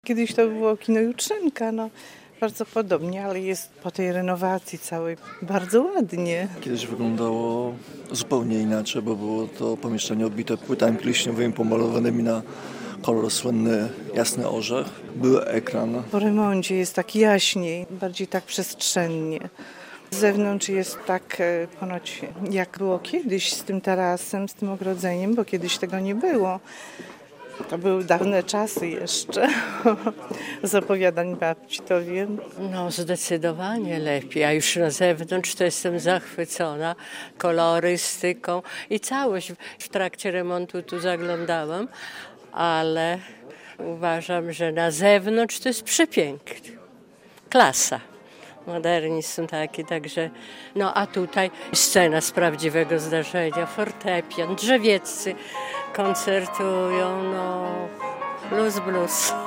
Kiedyś to było kino Jutrzynka, bardzo podobnie, ale jest po tej renowacji całej bardzo ładnie. Kiedyś wyglądało zupełnie inaczej, bo było to pomieszczenie obite płytami pleśniowymi pomalowanymi na kolor słynny jasny orzech. Był ekran. Po remoncie jest tak jaśniej, bardziej tak przestrzennie. Z zewnątrz jest tak ponoć jak było kiedyś z tym tarasem, z tym ogrodzeniem, bo kiedyś tego nie było. To były dawne czasy jeszcze, z opowiadań babci to wiem. Zdecydowanie lepiej, a już na zewnątrz to jestem zachwycona kolorystyką i całość. W trakcie remontu tu zaglądałam, ale uważam, że na zewnątrz to jest przepięknie. Klasa. Modernizm taki, także... a tutaj scena z prawdziwego zdarzenia, fortepian, drzewieccy koncertują, blues.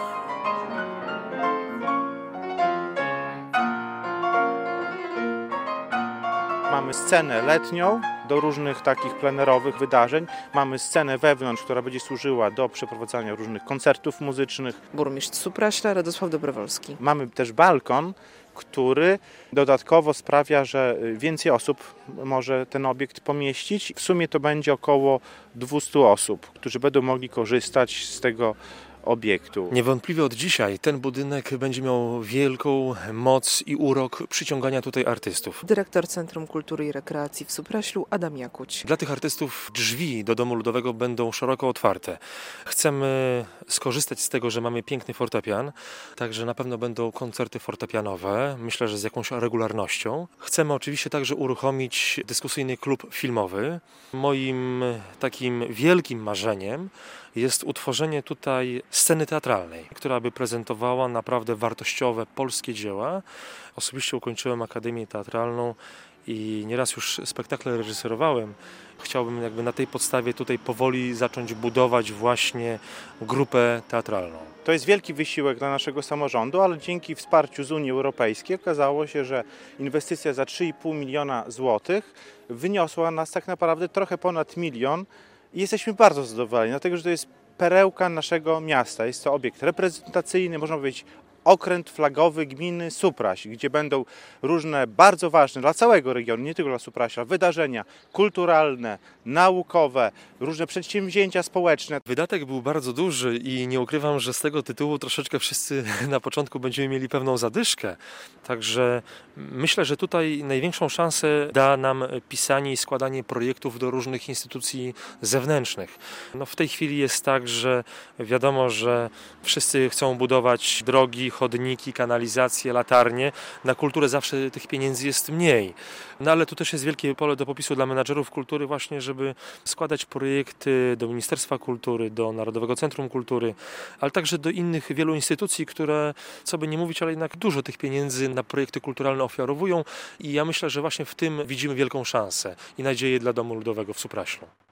Mamy scenę letnią do różnych takich plenerowych wydarzeń. Mamy scenę wewnątrz, która będzie służyła do przeprowadzania różnych koncertów muzycznych. Burmistrz Supraśla, Radosław Dobrowolski. Mamy też balkon, który dodatkowo sprawia, że więcej osób może ten obiekt pomieścić. W sumie to będzie około 200 osób, którzy będą mogli korzystać z tego obiektu. Niewątpliwie od dzisiaj ten budynek będzie miał wielką moc i urok przyciągania tutaj artystów. Dyrektor Centrum Kultury i Rekreacji w Supraślu, Adam Jakuć. Dla tych artystów drzwi do Domu Ludowego będą szeroko otwarte. Chcemy skorzystać z tego, że mamy piękny fortepian, także na pewno będą koncerty fortepianowe, myślę, że z jakąś regularnością. Chcemy oczywiście także uruchomić dyskusyjny klub filmowy. Moim takim wielkim marzeniem jest utworzenie tutaj sceny teatralnej, która by prezentowała naprawdę wartościowe polskie dzieła. Osobiście ukończyłem Akademię Teatralną i nieraz już spektakle reżyserowałem. Chciałbym na tej podstawie tutaj powoli zacząć budować właśnie grupę teatralną. To jest wielki wysiłek dla naszego samorządu, ale dzięki wsparciu z Unii Europejskiej okazało się, że inwestycja za 3,5 miliona złotych wyniosła nas tak naprawdę trochę ponad 1 milion. I jesteśmy bardzo zadowoleni, dlatego że to jest perełka naszego miasta. Jest to obiekt reprezentacyjny, można powiedzieć okręt flagowy gminy Supraśl, gdzie będą różne bardzo ważne dla całego regionu, nie tylko dla Supraśla, wydarzenia kulturalne, naukowe, różne przedsięwzięcia społeczne. Wydatek był bardzo duży i nie ukrywam, że z tego tytułu troszeczkę wszyscy na początku będziemy mieli pewną zadyszkę. Także myślę, że tutaj największą szansę da nam pisanie i składanie projektów do różnych instytucji zewnętrznych. W tej chwili jest tak, że wiadomo, że wszyscy chcą budować drogi, chodniki, kanalizacje, latarnie. Na kulturę zawsze tych pieniędzy jest mniej. Ale tu też jest wielkie pole do popisu dla menadżerów kultury właśnie, żeby składać projekty do Ministerstwa Kultury, do Narodowego Centrum Kultury, ale także do innych wielu instytucji, które, co by nie mówić, ale jednak dużo tych pieniędzy na projekty kulturalne ofiarowują i ja myślę, że właśnie w tym widzimy wielką szansę i nadzieję dla Domu Ludowego w Supraślu.